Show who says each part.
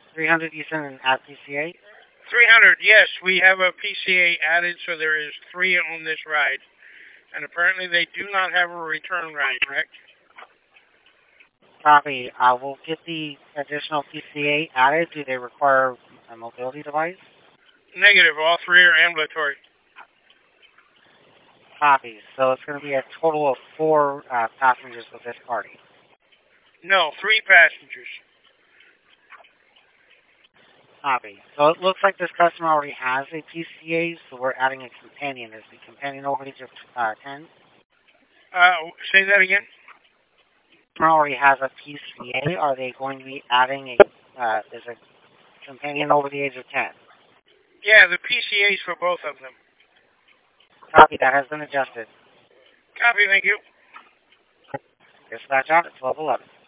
Speaker 1: 300 you sent an at PCA?
Speaker 2: 300, yes, we have a PCA added, so there is 3 on this ride. And apparently they do not have a return ride, correct?
Speaker 1: Copy. I will get the additional PCA added. Do they require a mobility device?
Speaker 2: Negative, all 3 are ambulatory.
Speaker 1: Copy. So it's going to be a total of 4 passengers with this party.
Speaker 2: No, 3 passengers.
Speaker 1: Copy. So it looks like this customer already has a PCA, so we're adding a companion. Is the companion over the age of 10?
Speaker 2: Say that again?
Speaker 1: Customer already has a PCA. Are they going to be adding is a companion over the age of 10?
Speaker 2: Yeah, the PCA's for both of them.
Speaker 1: Copy. That has been adjusted.
Speaker 2: Copy, thank you.
Speaker 1: Dispatch out at 1211.